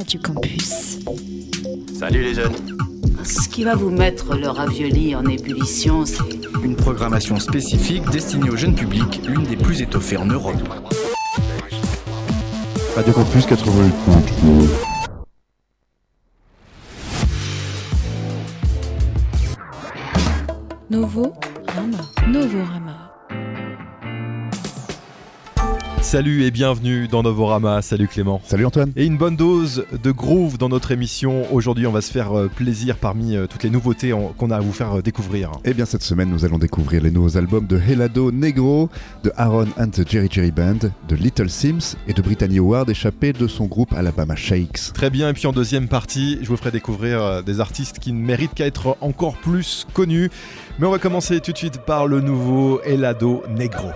Radio Campus. Salut les jeunes. Ce qui va vous mettre le ravioli en ébullition, c'est une programmation spécifique destinée au jeune public, l'une des plus étoffées en Europe. Radio Campus 88. Novorama. Salut et bienvenue dans Novorama, salut Clément. Salut Antoine. Et une bonne dose de groove dans notre émission. Aujourd'hui on va se faire plaisir parmi toutes les nouveautés qu'on a à vous faire découvrir. Et bien cette semaine nous allons découvrir les nouveaux albums de Helado Negro, de Aaron and the Jerry Jerry Band, de Little Sims et de Brittany Howard échappé de son groupe Alabama Shakes. Très bien, et puis en deuxième partie je vous ferai découvrir des artistes qui ne méritent qu'à être encore plus connus. Mais on va commencer tout de suite par le nouveau Helado Negro.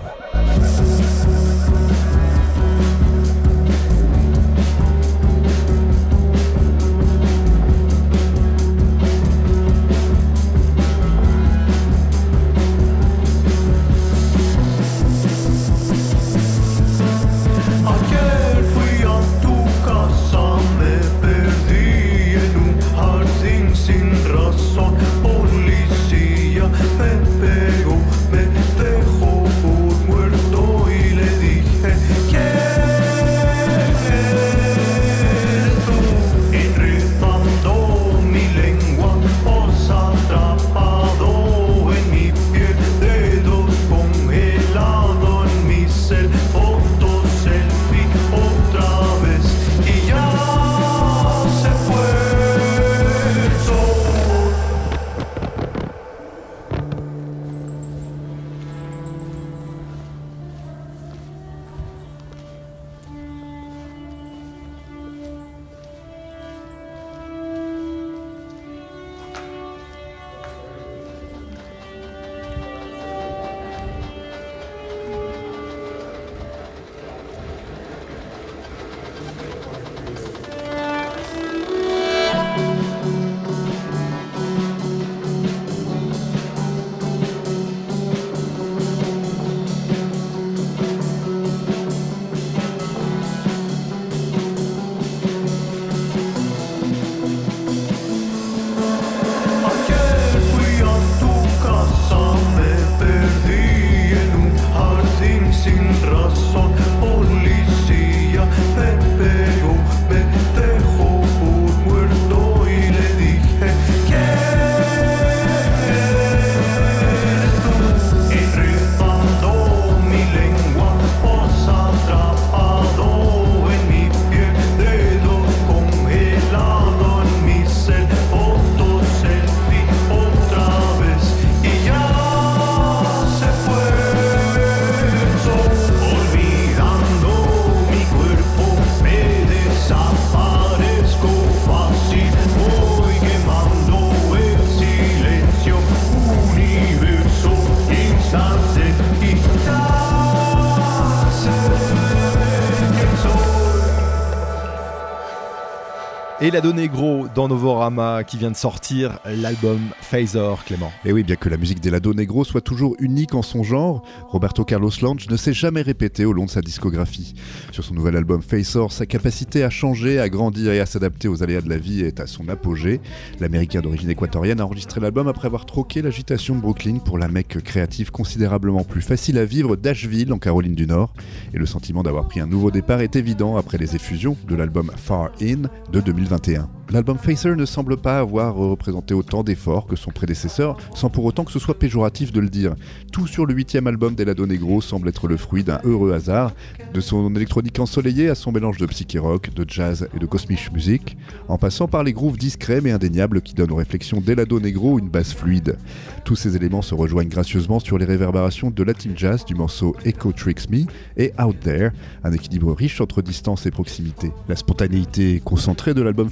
Helado Negro dans Novorama qui vient de sortir l'album Phasor, Clément. Et oui, bien que la musique d'Helado Negro soit toujours unique en son genre, Roberto Carlos Lange ne s'est jamais répété au long de sa discographie. Sur son nouvel album Phasor, sa capacité à changer, à grandir et à s'adapter aux aléas de la vie est à son apogée. L'Américain d'origine équatorienne a enregistré l'album après avoir troqué l'agitation de Brooklyn pour la mecque créative considérablement plus facile à vivre d'Asheville en Caroline du Nord. Et le sentiment d'avoir pris un nouveau départ est évident après les effusions de l'album Far In de 2021. L'album Phasor ne semble pas avoir représenté autant d'efforts que son prédécesseur, sans pour autant que ce soit péjoratif de le dire. Tout sur le 8e album d'Helado Negro semble être le fruit d'un heureux hasard, de son électronique ensoleillée à son mélange de psyché rock, de jazz et de cosmic music, en passant par les grooves discrets mais indéniables qui donnent aux réflexions d'Helado Negro une basse fluide. Tous ces éléments se rejoignent gracieusement sur les réverbérations de Latin Jazz du morceau Echo Tricks Me et Out There, un équilibre riche entre distance et proximité. La spontanéité concentrée de l'album Phasor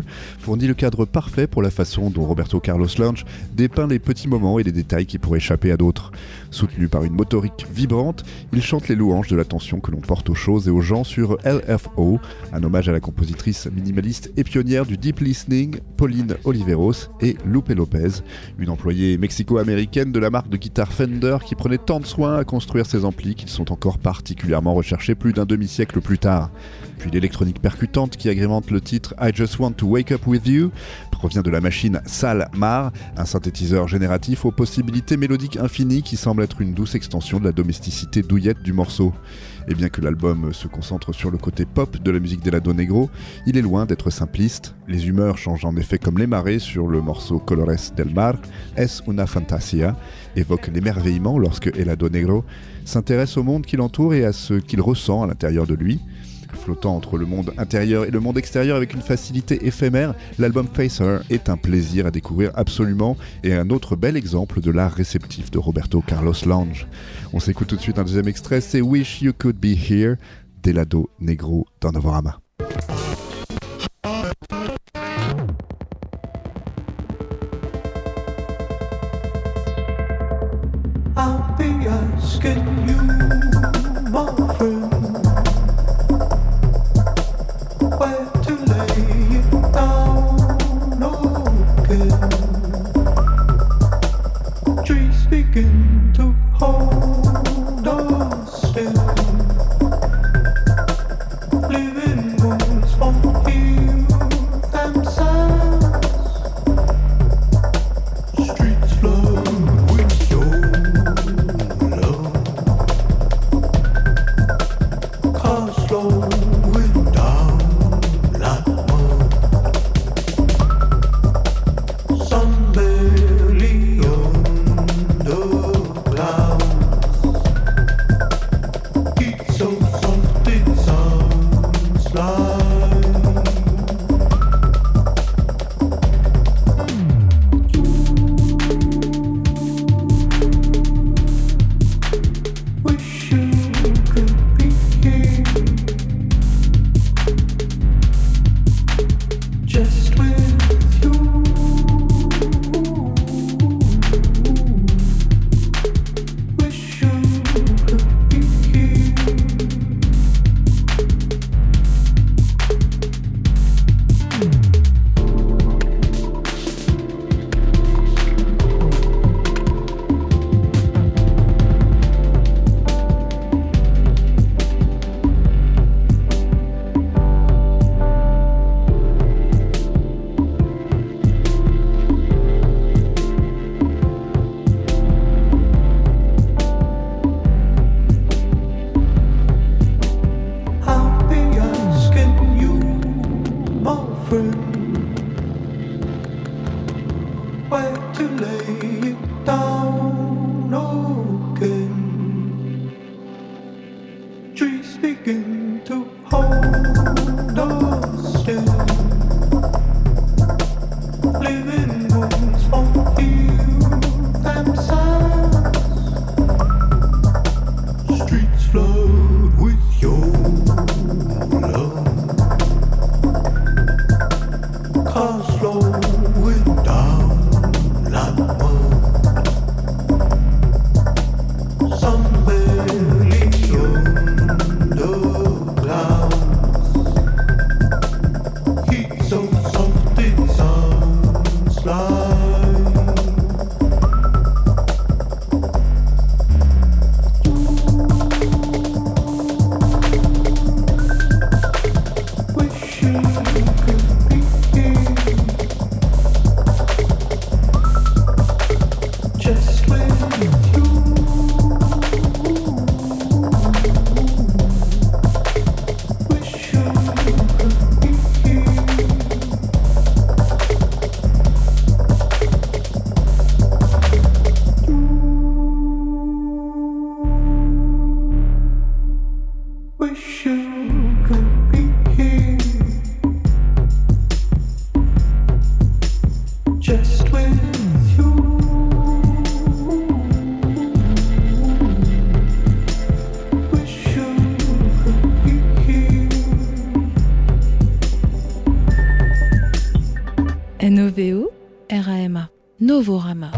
fournit le cadre parfait pour la façon dont Roberto Carlos Lange dépeint les petits moments et les détails qui pourraient échapper à d'autres. Soutenu par une motorique vibrante, il chante les louanges de l'attention que l'on porte aux choses et aux gens sur LFO, un hommage à la compositrice minimaliste et pionnière du deep listening, Pauline Oliveros, et Lupe Lopez, une employée mexico-américaine de la marque de guitare Fender qui prenait tant de soin à construire ses amplis qu'ils sont encore particulièrement recherchés plus d'un demi-siècle plus tard. Puis l'électronique percutante qui agrémente le titre I Just Want to Wake Up With You provient de la machine Sal Mar, un synthétiseur génératif aux possibilités mélodiques infinies qui semble être une douce extension de la domesticité douillette du morceau. Et bien que l'album se concentre sur le côté pop de la musique d'Helado Negro, il est loin d'être simpliste. Les humeurs changent en effet comme les marées sur le morceau Colores del Mar, Es una fantasía, évoque l'émerveillement lorsque Helado Negro s'intéresse au monde qui l'entoure et à ce qu'il ressent à l'intérieur de lui. Flottant entre le monde intérieur et le monde extérieur avec une facilité éphémère, l'album Facer est un plaisir à découvrir absolument et un autre bel exemple de l'art réceptif de Roberto Carlos Lange. On s'écoute tout de suite un deuxième extrait, c'est Wish You Could Be Here d'Helado Negro dans Novorama. I'll be asking you, my friend, where to lay it down again. Trees begin to hold us still. Living wounds won't heal themselves. Streets flood with your love. Cars slowing down like mud. Sun barely under clouds. Heat so soft it sounds like wish you could be here, just with you. Wish you could be here. I'll be asking you, my friend, where to lay it down again. Trees begin to hold us still. Living wounds won't heal themselves. Streets flood with your love. Cars slowing down like mud. Sun barely under clouds. Heat so soft it sounds like wish you could be here, just with you. Wish you could be here. Wish you could be here, just with you. Wish you could be here. Noveo Rama. Novorama.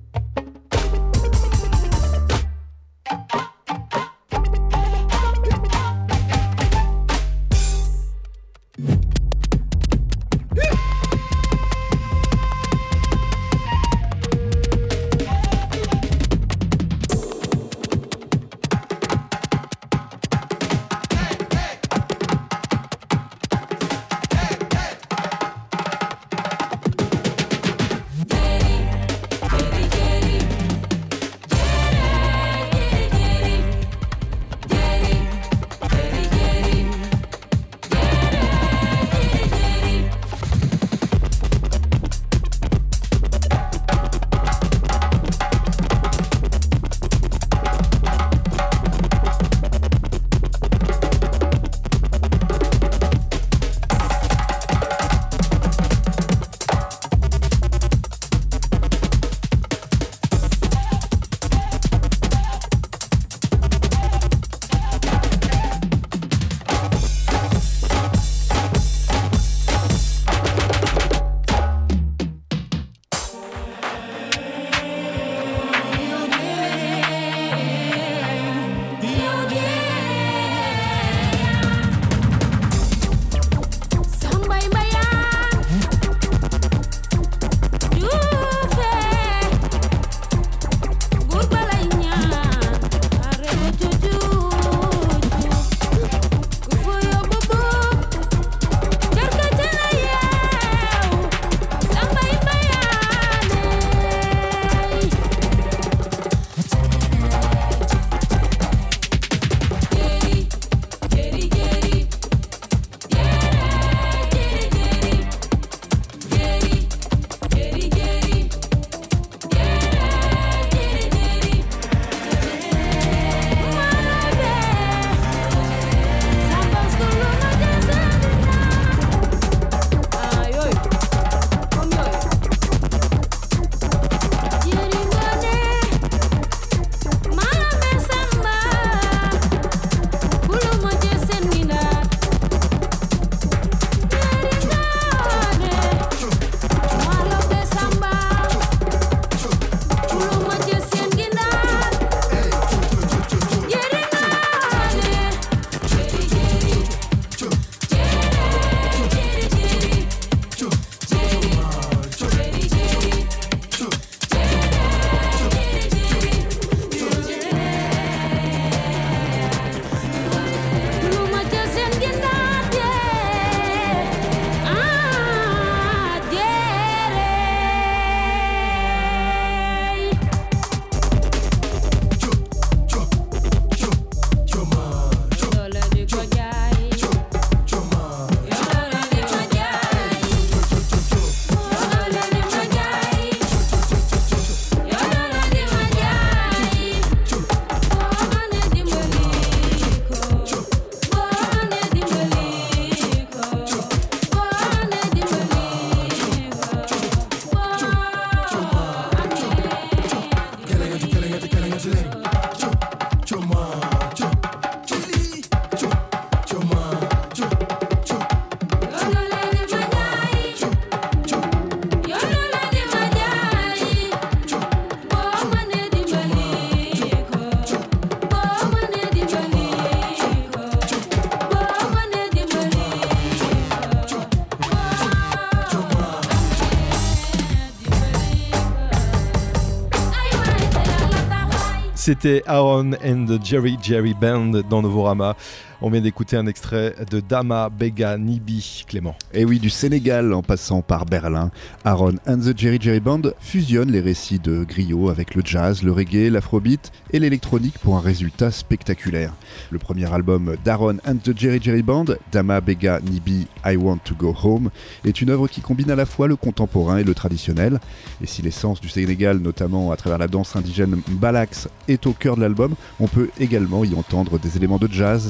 C'était Aaron and the Jerry Band dans Novorama. On vient d'écouter un extrait de Dama Bega Nibi, Clément. Et oui, du Sénégal en passant par Berlin, Aaron and the Jerry Band fusionnent les récits de griot avec le jazz, le reggae, l'afrobeat et l'électronique pour un résultat spectaculaire. Le premier album d'Aaron and the Jerry Band, Dama Bega Nibi, I Want to Go Home, est une œuvre qui combine à la fois le contemporain et le traditionnel. Et si l'essence du Sénégal, notamment à travers la danse indigène Mbalax, est au cœur de l'album, on peut également y entendre des éléments de jazz, d'afrobeat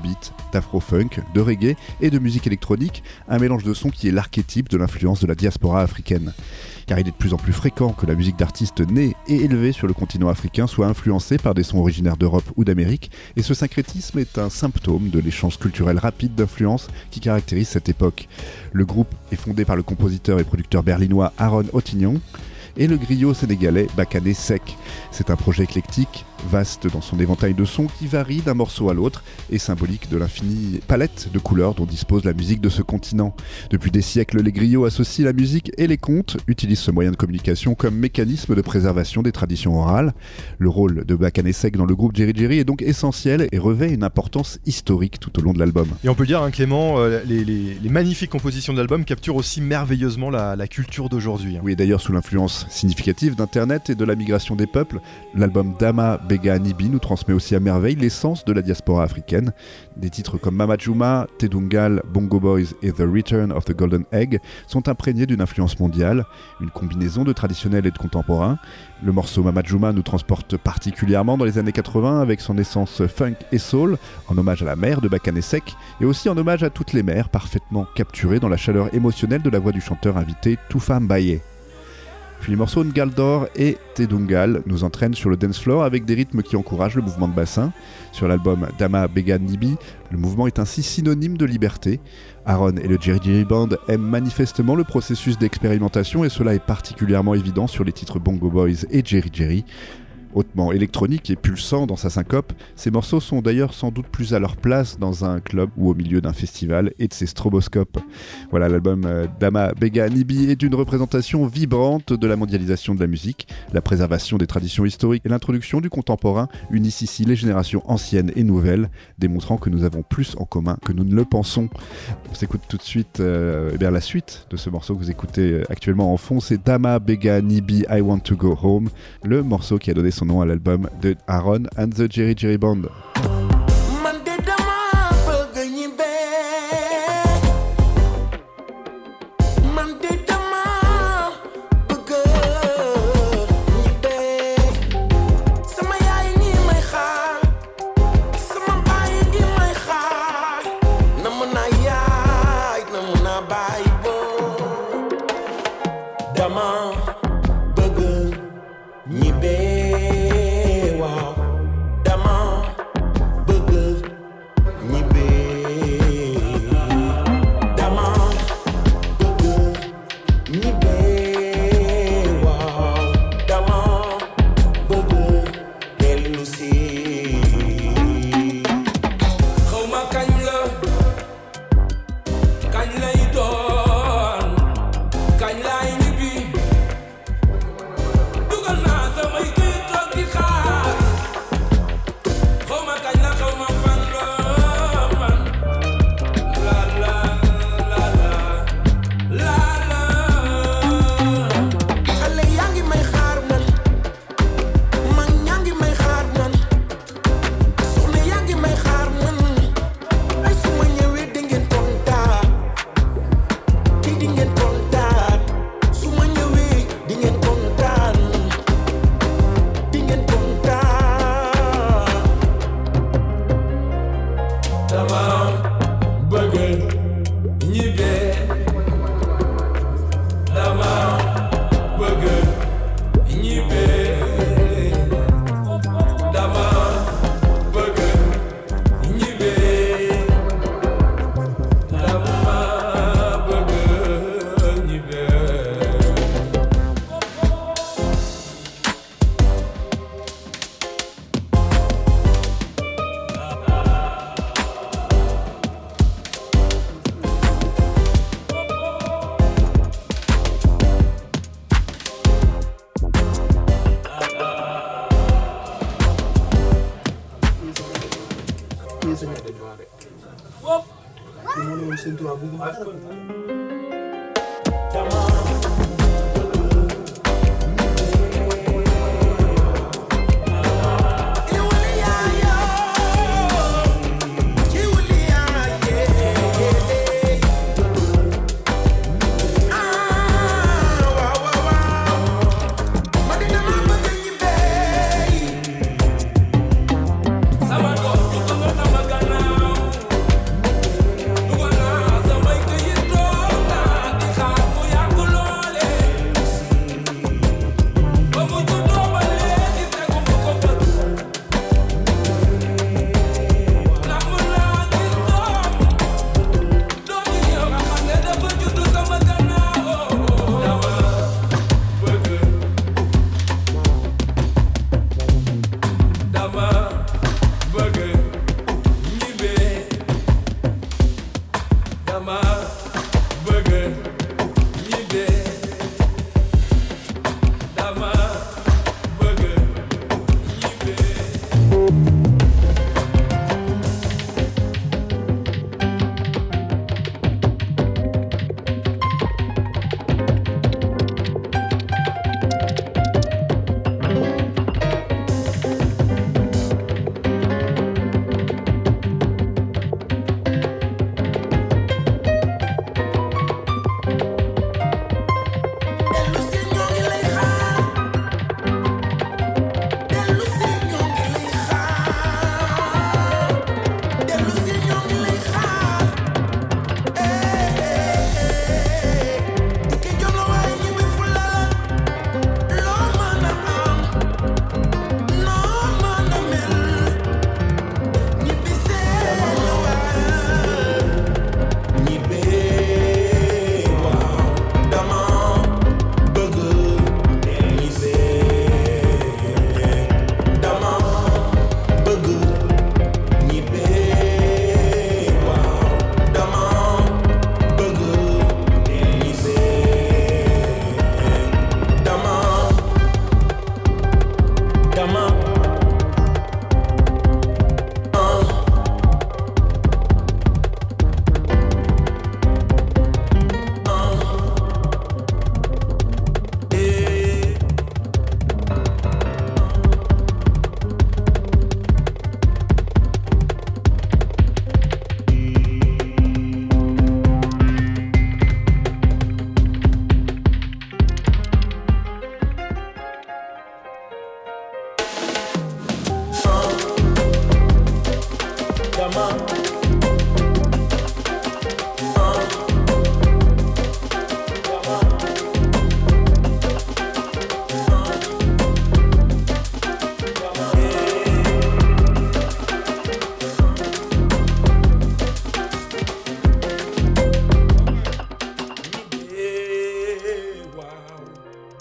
d'afrobeat, d'afro-funk, de reggae et de musique électronique, un mélange de sons qui est l'archétype de l'influence de la diaspora africaine. Car il est de plus en plus fréquent que la musique d'artistes nés et élevés sur le continent africain soit influencée par des sons originaires d'Europe ou d'Amérique, et ce syncrétisme est un symptôme de l'échange culturel rapide d'influences qui caractérise cette époque. Le groupe est fondé par le compositeur et producteur berlinois Aaron Ottignon et le griot sénégalais Bakane Seck. C'est un projet éclectique, vaste dans son éventail de sons qui varie d'un morceau à l'autre et symbolique de l'infinie palette de couleurs dont dispose la musique de ce continent. Depuis des siècles, les griots associent la musique et les contes, utilisent ce moyen de communication comme mécanisme de préservation des traditions orales. Le rôle de Bakane Seck dans le groupe Jerry Jerry est donc essentiel et revêt une importance historique tout au long de l'album. Et on peut le dire, hein, Clément, les magnifiques compositions de l'album capturent aussi merveilleusement la culture d'aujourd'hui. Hein. Oui, d'ailleurs, sous l'influence significative d'Internet et de la migration des peuples, l'album Dama Bega Nibi nous transmet aussi à merveille l'essence de la diaspora africaine. Des titres comme Mama Juma, Tedungal, Bongo Boys et The Return of the Golden Egg sont imprégnés d'une influence mondiale, une combinaison de traditionnel et de contemporain. Le morceau Mama Juma nous transporte particulièrement dans les années 80 avec son essence funk et soul, en hommage à la mère de Bakane Seck et aussi en hommage à toutes les mères parfaitement capturées dans la chaleur émotionnelle de la voix du chanteur invité Toufa Mbaye. Puis les morceaux Ngaldor et Tedungal nous entraînent sur le dance floor avec des rythmes qui encouragent le mouvement de bassin. Sur l'album Dama Bega Nibi, le mouvement est ainsi synonyme de liberté. Aaron et le Jerry Jerry Band aiment manifestement le processus d'expérimentation et cela est particulièrement évident sur les titres Bongo Boys et Jerry Jerry. Hautement électronique et pulsant dans sa syncope, ces morceaux sont d'ailleurs sans doute plus à leur place dans un club ou au milieu d'un festival et de ses stroboscopes. Voilà, l'album Dama Bega Nibi est une représentation vibrante de la mondialisation de la musique. La préservation des traditions historiques et l'introduction du contemporain unissent ici les générations anciennes et nouvelles, démontrant que nous avons plus en commun que nous ne le pensons. On s'écoute tout de suite la suite de ce morceau que vous écoutez actuellement en fond, c'est Dama Bega Nibi I Want to Go Home, le morceau qui a donné son nom à l'album de Aaron and the Jerry Jerry Band.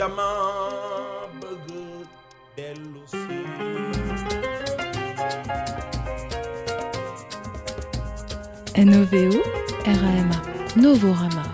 dama bëgg dellu si. NOVO RAMA Novorama.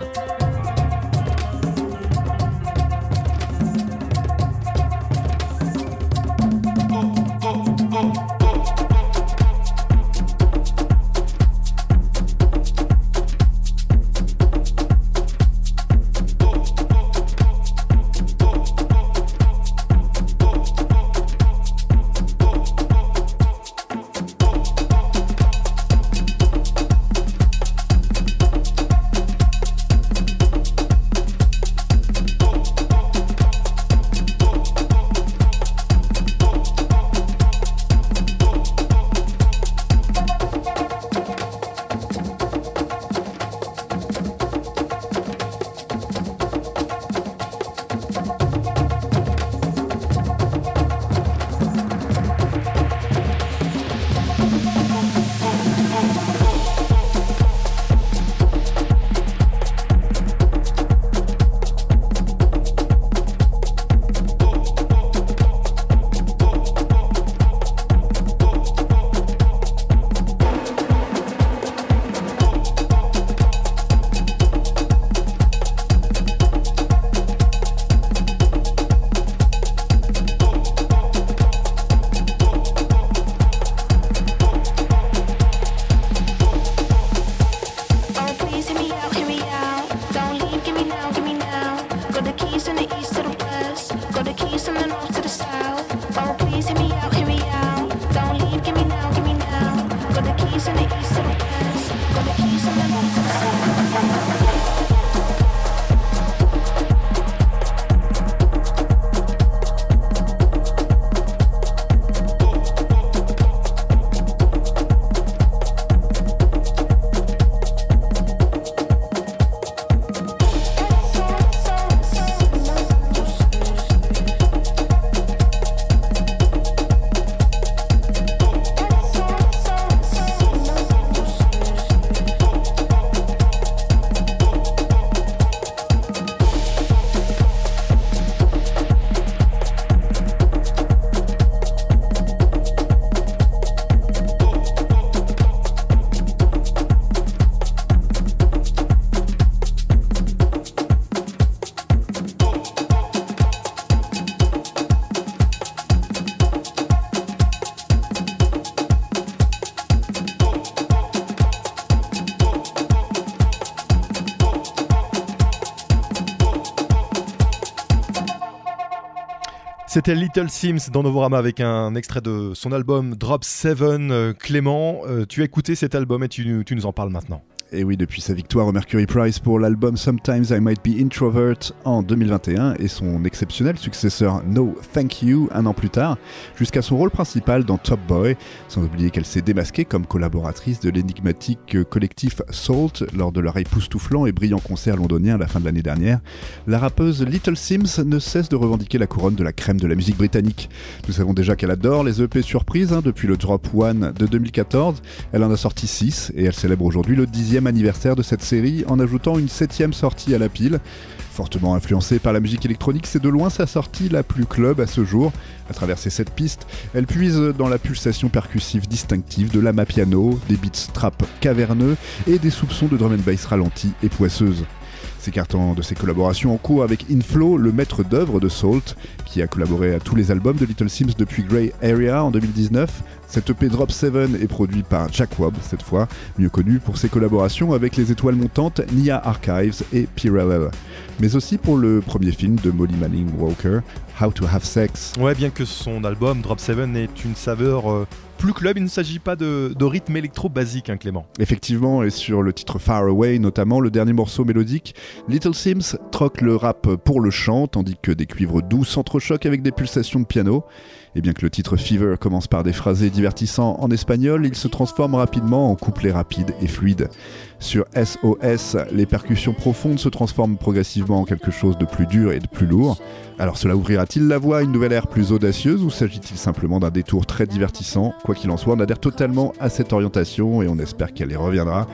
C'était Little Sims dans Novorama avec un extrait de son album Drop 7. Clément, tu as écouté cet album et tu nous en parles maintenant. Et oui, depuis sa victoire au Mercury Prize pour l'album Sometimes I Might Be Introvert en 2021 et son exceptionnel successeur No Thank You un an plus tard, jusqu'à son rôle principal dans Top Boy, sans oublier qu'elle s'est démasquée comme collaboratrice de l'énigmatique collectif Salt lors de leur époustouflant et brillant concert londonien à la fin de l'année dernière, la rappeuse Little Sims ne cesse de revendiquer la couronne de la crème de la musique britannique. Nous savons déjà qu'elle adore les EP surprises, depuis le Drop 1 de 2014, elle en a sorti 6 et elle célèbre aujourd'hui le 10e anniversaire de cette série en ajoutant une 7e sortie à la pile. Fortement influencée par la musique électronique, c'est de loin sa sortie la plus club à ce jour. À travers ces 7 pistes, elle puise dans la pulsation percussive distinctive de l'amapiano, des beats trap caverneux et des soupçons de drum and bass ralentis et poisseuses. S'écartant de ses collaborations en cours avec Inflow, le maître d'œuvre de Salt, qui a collaboré à tous les albums de Little Sims depuis Grey Area en 2019. Cet EP Drop 7 est produit par Jack Wobb, cette fois, mieux connu pour ses collaborations avec les étoiles montantes Nia Archives et Pirelli, mais aussi pour le premier film de Molly Manning Walker, How to Have Sex. Ouais, bien que son album Drop 7 ait une saveur plus club, il ne s'agit pas de rythme électro basique, Clément. Effectivement, et sur le titre Far Away notamment, le dernier morceau mélodique, Little Sims troque le rap pour le chant, tandis que des cuivres doux s'entrechoquent avec des pulsations de piano. Et bien que le titre Fever commence par des phrasés divertissants en espagnol, il se transforme rapidement en couplets rapides et fluides. Sur SOS, les percussions profondes se transforment progressivement en quelque chose de plus dur et de plus lourd. Alors cela ouvrira-t-il la voie à une nouvelle ère plus audacieuse ou s'agit-il simplement d'un détour très divertissant ? Quoi qu'il en soit, on adhère totalement à cette orientation et on espère qu'elle y reviendra.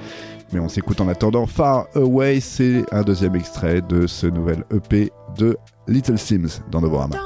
Mais on s'écoute en attendant Far Away, c'est un deuxième extrait de ce nouvel EP de Little Sims dans Novorama.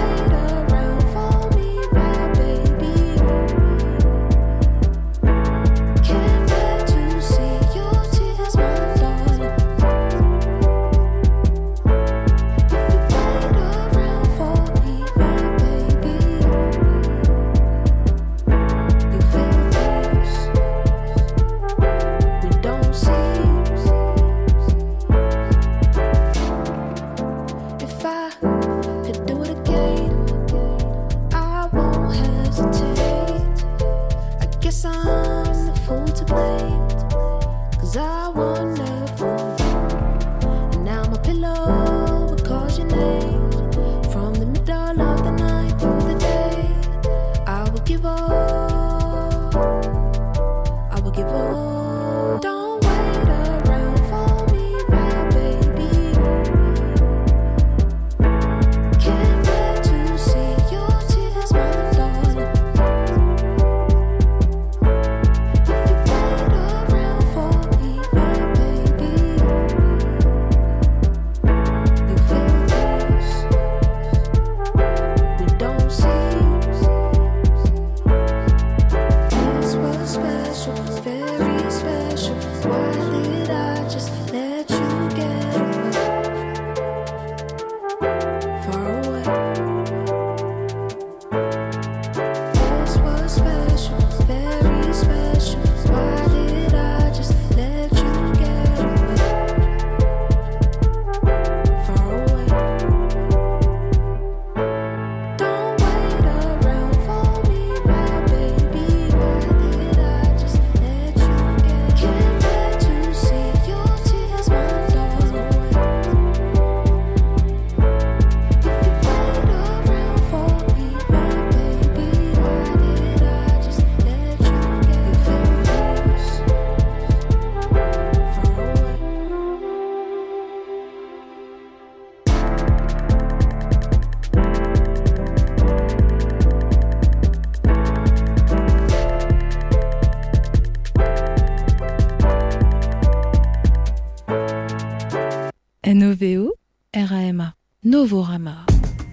NOVO, RAMA, Novorama.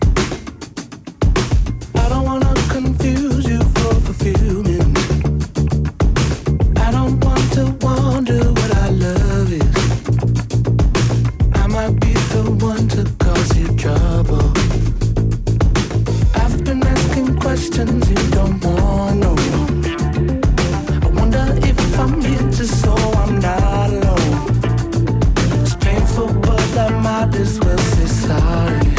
I don't wanna confuse you for fulfillment. I don't want to wonder what our love is. I might be the one to cause you trouble. I've been asking questions you don't want to know. I wonder if I'm here just so I'm not alone. It's painful, but I might as well say sorry.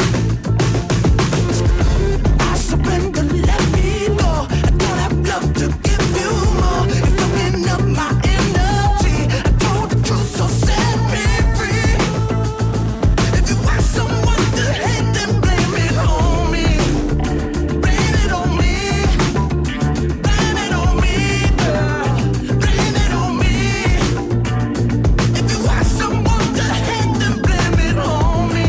I surrender, let me go. I don't have love to give you more. You're fucking up my energy. I told the truth, so set me free. If you want someone to hate, then blame it on me. Blame it on me. Blame it on me, girl. Blame it on me. If you want someone to hate, then blame it on me.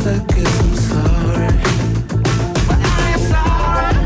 I guess I'm sorry. But I ain't sorry.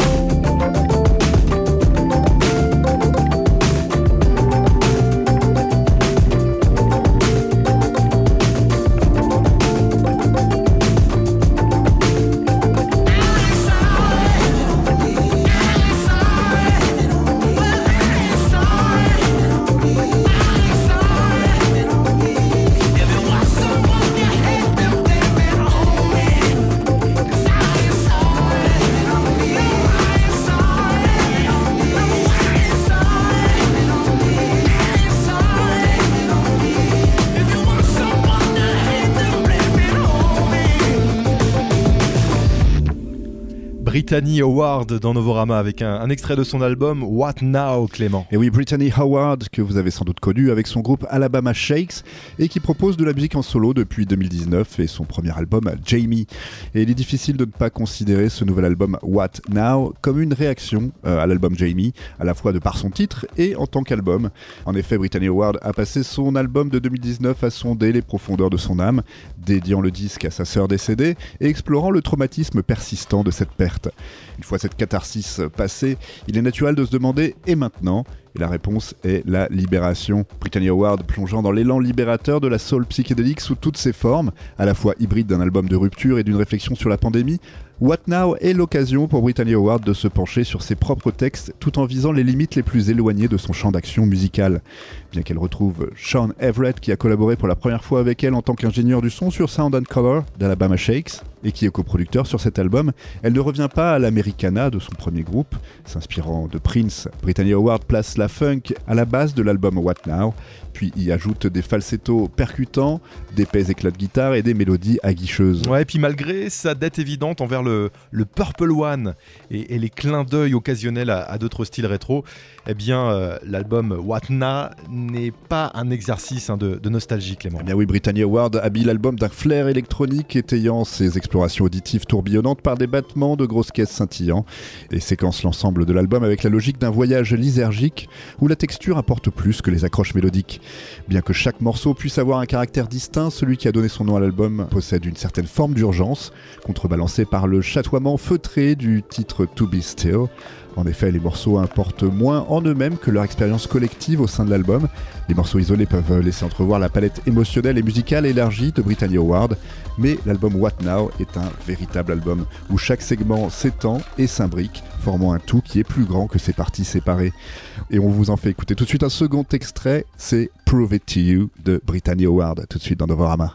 Brittany Howard dans Novorama avec un extrait de son album What Now, Clément. Et oui, Brittany Howard, que vous avez sans doute connu avec son groupe Alabama Shakes et qui propose de la musique en solo depuis 2019 et son premier album Jamie. Et il est difficile de ne pas considérer ce nouvel album What Now comme une réaction à l'album Jamie, à la fois de par son titre et en tant qu'album. En effet, Brittany Howard a passé son album de 2019 à sonder les profondeurs de son âme, dédiant le disque à sa sœur décédée et explorant le traumatisme persistant de cette perte. Une fois cette catharsis passée, il est naturel de se demander « et maintenant ?» Et la réponse est la libération. Brittany Howard plongeant dans l'élan libérateur de la soul psychédélique sous toutes ses formes, à la fois hybride d'un album de rupture et d'une réflexion sur la pandémie, What Now est l'occasion pour Brittany Howard de se pencher sur ses propres textes tout en visant les limites les plus éloignées de son champ d'action musical. Bien qu'elle retrouve Sean Everett qui a collaboré pour la première fois avec elle en tant qu'ingénieur du son sur Sound and Color d'Alabama Shakes et qui est coproducteur sur cet album, elle ne revient pas à l'Americana de son premier groupe. S'inspirant de Prince, Brittany Howard place la funk à la base de l'album What Now, puis y ajoute des falsettos percutants, d'épais éclats de guitare et des mélodies aguicheuses. Ouais, et puis malgré sa dette évidente envers le Purple One et les clins d'œil occasionnels à d'autres styles rétro, eh bien l'album What Now n'est pas un exercice de nostalgie, Clément. Eh bien oui, Brittany Howard habille l'album d'un flair électronique étayant ses explorations auditives tourbillonnantes par des battements de grosses caisses scintillants et séquence l'ensemble de l'album avec la logique d'un voyage lysergique où la texture apporte plus que les accroches mélodiques. Bien que chaque morceau puisse avoir un caractère distinct, celui qui a donné son nom à l'album possède une certaine forme d'urgence, contrebalancée par le chatoiement feutré du titre To Be Still. En effet, les morceaux importent moins en eux-mêmes que leur expérience collective au sein de l'album. Les morceaux isolés peuvent laisser entrevoir la palette émotionnelle et musicale élargie de Brittany Howard, mais l'album What Now est un véritable album où chaque segment s'étend et s'imbrique, formant un tout qui est plus grand que ses parties séparées. Et on vous en fait écouter tout de suite un second extrait, c'est Prove It To You de Brittany Howard, tout de suite dans Novorama.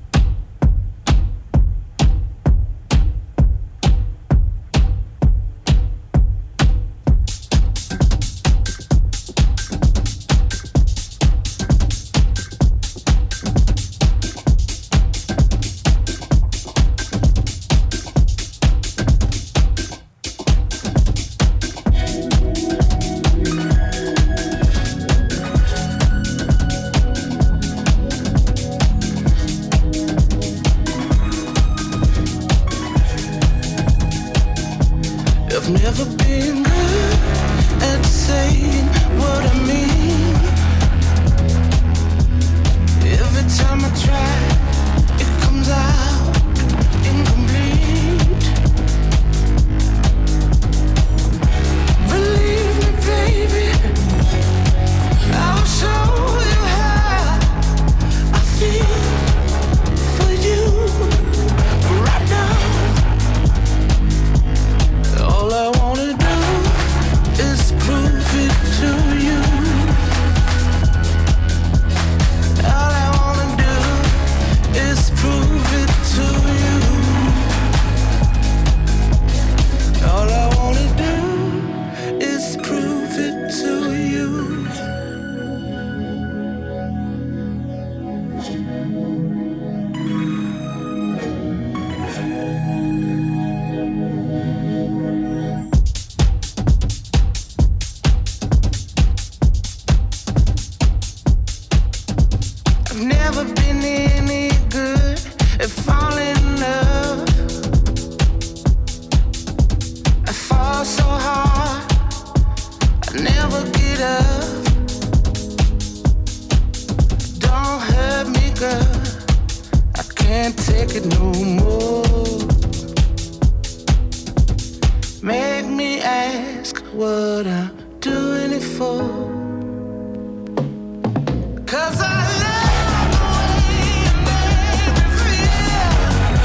I've never been good at saying what I mean. Every time I try, it comes out incomplete. Believe me, baby, I'll show you how I feel for you right now. All I wanna do is prove it to you. All I wanna do is prove it to you. what I'm doing it for. 'Cause I love the way you make me feel.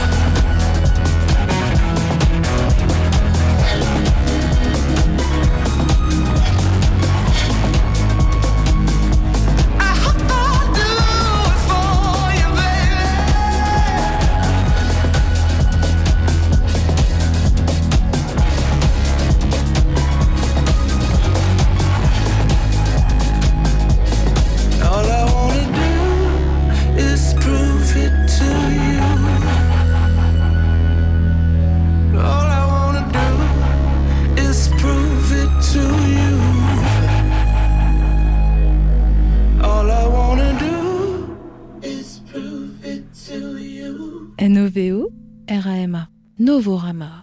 I hope I'll do it for you, baby. All I wanna do is prove it to you. All I wanna do is prove it to you. All I wanna do is prove it to you. NOVO RAMA Novorama.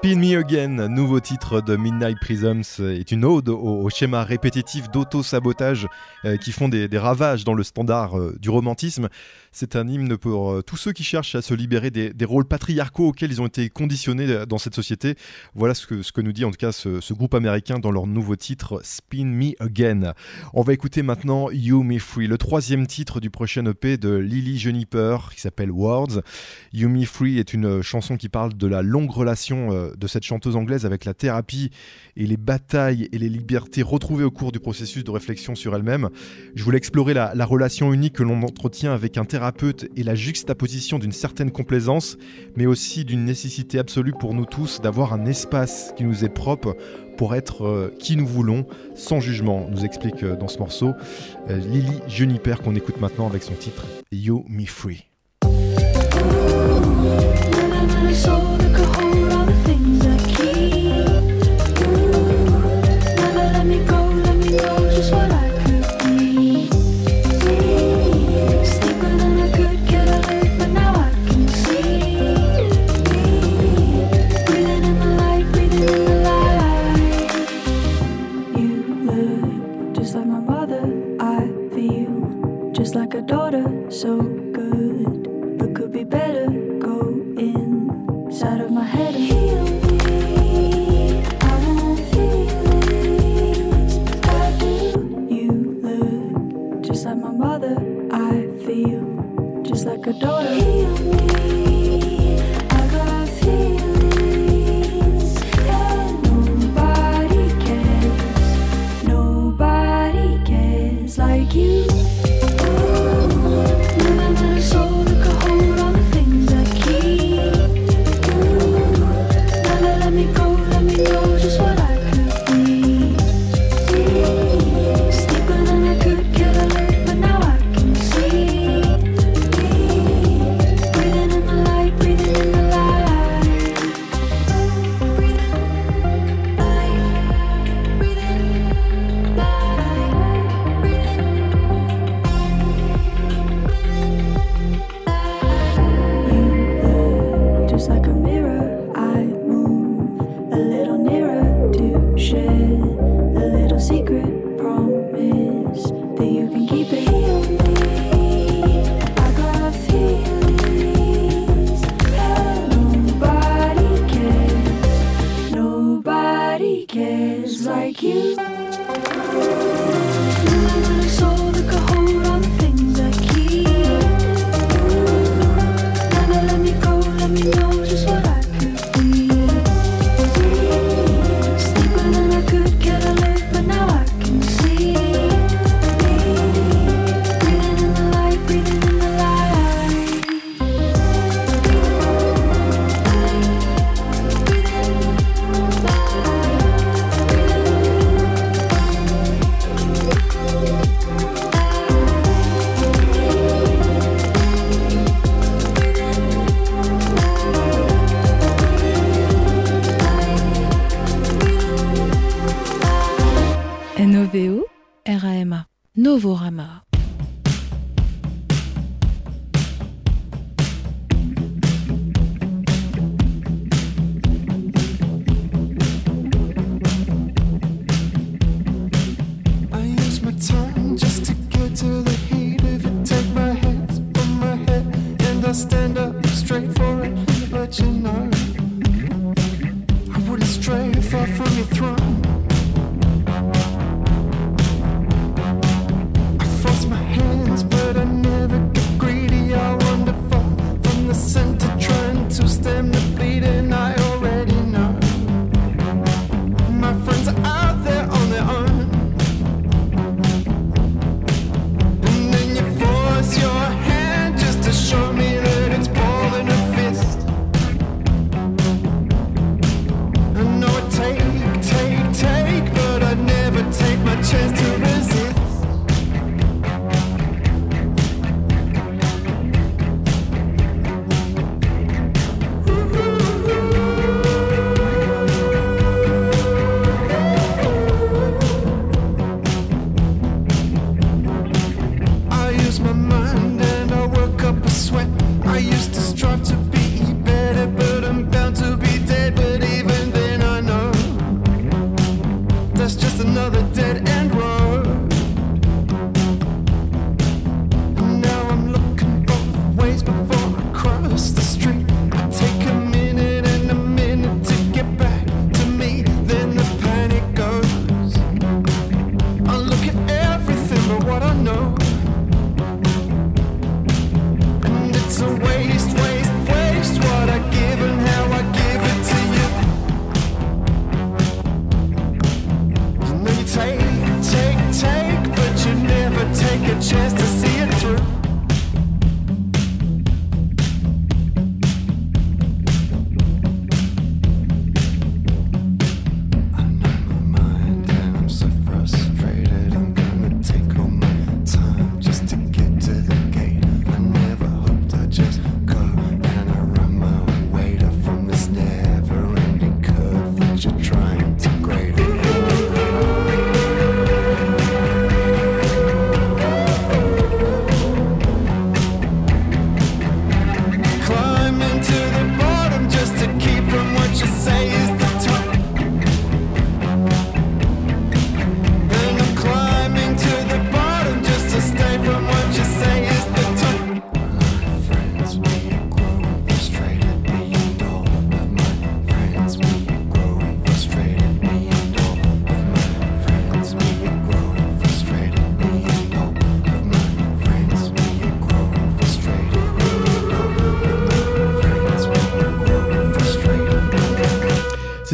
Spin Me Again, nouveau titre de Midnight Prisms, est une ode au schéma répétitif d'auto-sabotage qui font des ravages dans le standard du romantisme. C'est un hymne pour tous ceux qui cherchent à se libérer des rôles patriarcaux auxquels ils ont été conditionnés dans cette société. Voilà ce que nous dit en tout cas ce groupe américain dans leur nouveau titre Spin Me Again. On va écouter maintenant You Me Free, le troisième titre du prochain EP de Lily Juniper qui s'appelle Words. You Me Free est une chanson qui parle de la longue relation de cette chanteuse anglaise avec la thérapie et les batailles et les libertés retrouvées au cours du processus de réflexion sur elle-même. Je voulais explorer la relation unique que l'on entretient avec un thérapeute et la juxtaposition d'une certaine complaisance, mais aussi d'une nécessité absolue pour nous tous d'avoir un espace qui nous est propre pour être qui nous voulons, sans jugement, nous explique dans ce morceau Lily Juniper qu'on écoute maintenant avec son titre You Me Free. Like a daughter, so good, but could be better. Go inside of my head and heal me. I want feelings. I do. You look just like my mother. I feel just like a daughter. Heal me. I got feelings. And nobody cares. Nobody cares like you. NOVO-RAMA, Novorama. Stand up straight for it, but you know I wouldn't stray far from your throne. I force my hands, but I never get greedy. I wander far from the center, trying to stem the bleeding. I already know my friends are out there on their own. And then you force your hand just to show me that it's ball in a fist.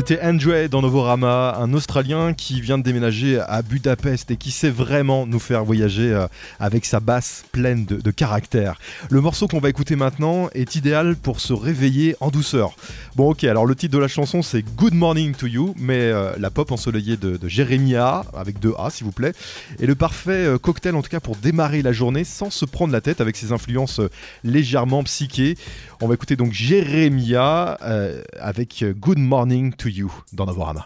C'était Andre dans Novorama, un Australien qui vient de déménager à Budapest et qui sait vraiment nous faire voyager avec sa basse pleine de caractère. Le morceau qu'on va écouter maintenant est idéal pour se réveiller en douceur. Bon ok, alors le titre de la chanson c'est Good Morning to You, mais la pop ensoleillée de Jeremiah, avec 2 A s'il vous plaît, est le parfait cocktail en tout cas pour démarrer la journée sans se prendre la tête avec ses influences légèrement psychées. On va écouter donc Jeremiah avec Good Morning to You dans Novorama.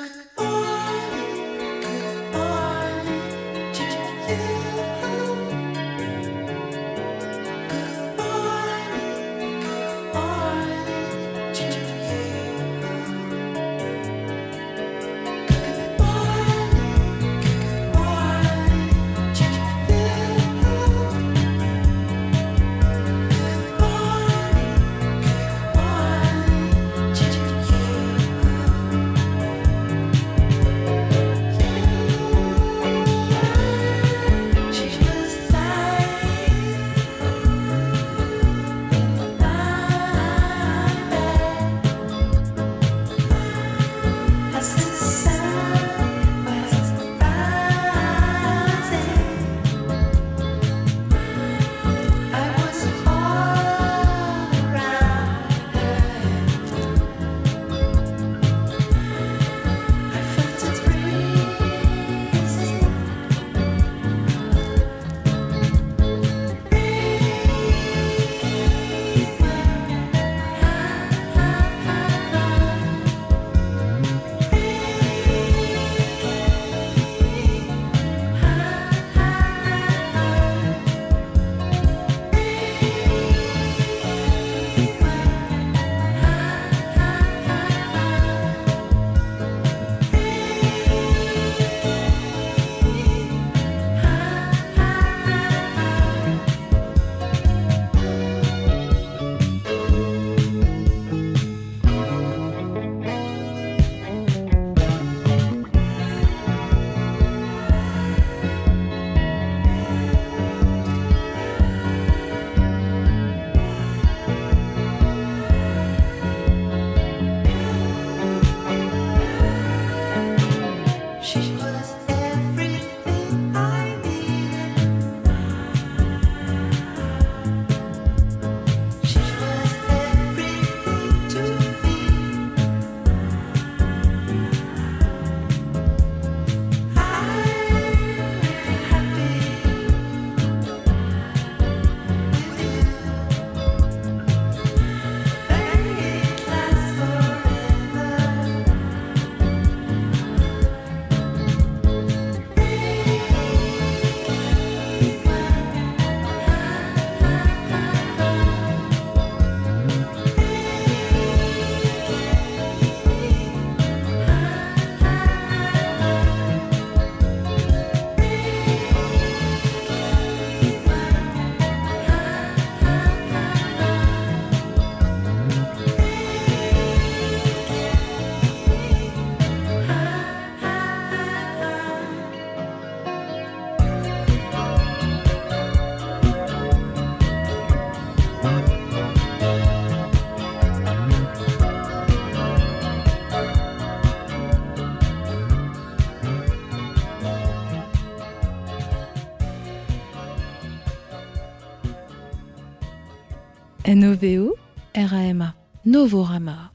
NOVO RAMA Novorama.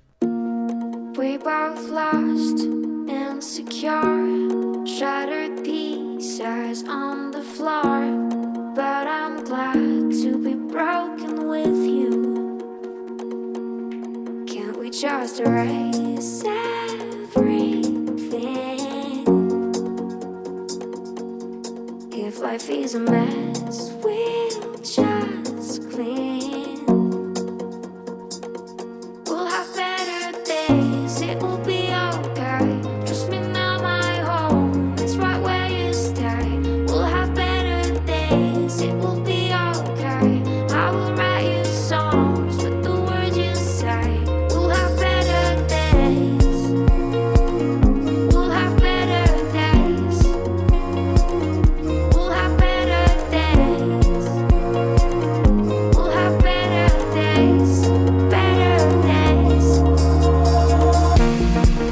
We both lost, insecure, shattered pieces on the floor. But I'm glad to be broken with you. Can't we just erase everything? If life is a mess, we'll just clean. We'll have better days, it will be okay. Trust me now, my home is right where you stay. We'll have better days, it will be okay. I will write you songs with the words you say. We'll have better days. We'll have better days. We'll have better days. We'll have better days. Better days.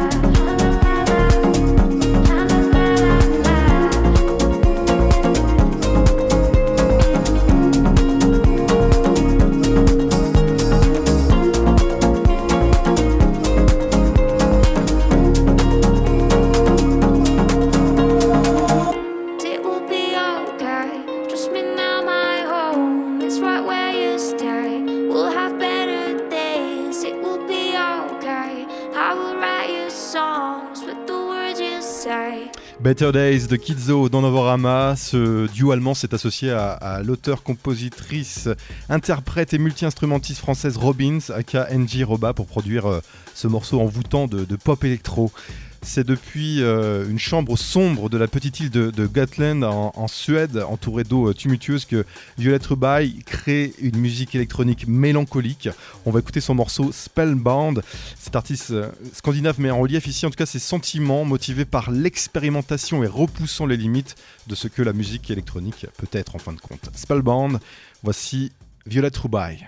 It will be okay. Trust me now, my home is right where you stay. We'll have better days. It will be okay. I will write you songs with the words you say. Better Days de Kidzo dans Novorama. Ce duo allemand s'est associé à l'auteur, compositrice, interprète et multi-instrumentiste française Robins, aka NG Roba, pour produire ce morceau envoûtant de pop électro. C'est depuis une chambre sombre de la petite île de Gotland en Suède, entourée d'eau tumultueuse, que Violette Rubai crée une musique électronique mélancolique. On va écouter son morceau Spellbound. Cet artiste scandinave met en relief ici en tout cas ses sentiments motivés par l'expérimentation et repoussant les limites de ce que la musique électronique peut être en fin de compte. Spellbound, voici Violette Rubai.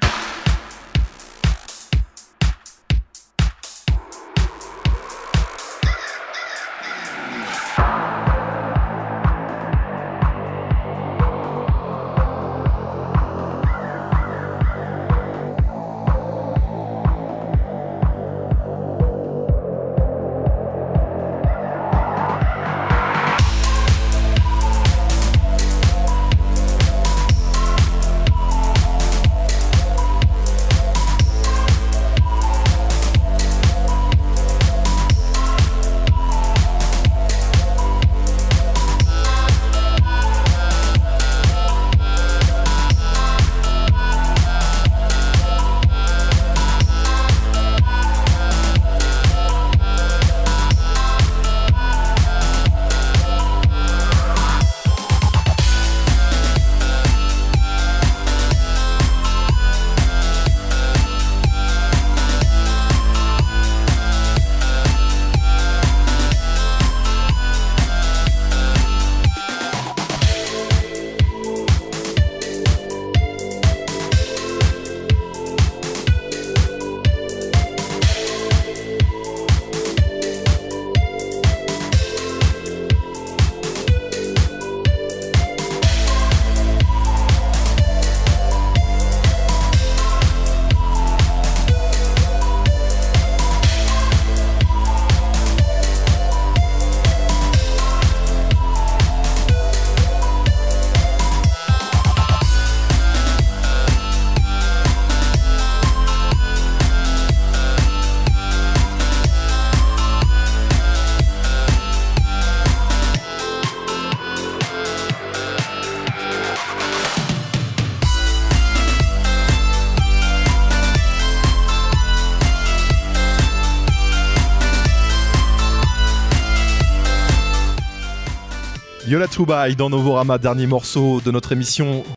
Violette Rubai dans Novorama, dernier morceau de notre émission